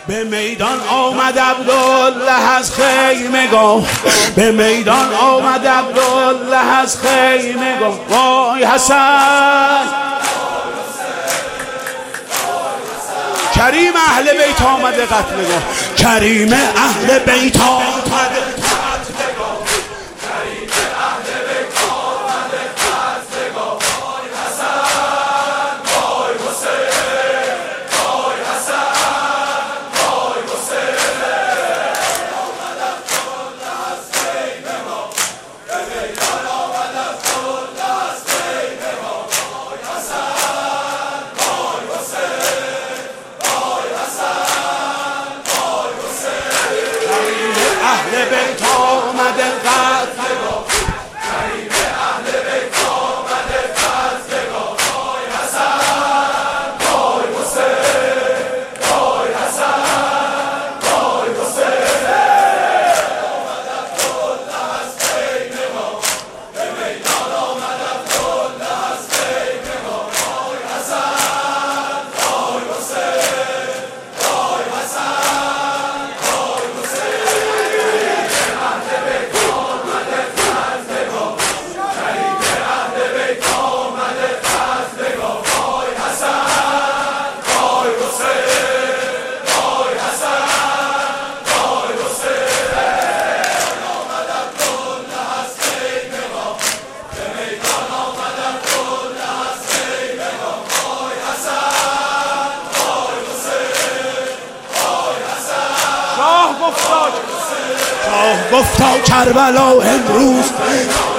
به میدان آمد عبدالله از خیمگاه، به میدان آمد عبدالله از خیمگاه. وای حسن کریم اهل بیت آمده قتلگاه، کریم اهل بیت آمده بیت آمده قتلگاه، کریم اهل بیت آمده قتلگاه. وای حسن وای حسین، وای حسن وای حسین. آمد عبدالله از خیمگاه، به میدان آمد عبدالله از خیمگاه. وای حسن وای حسین، وای حسن وای حسین. شاه گفتا کربلا امروز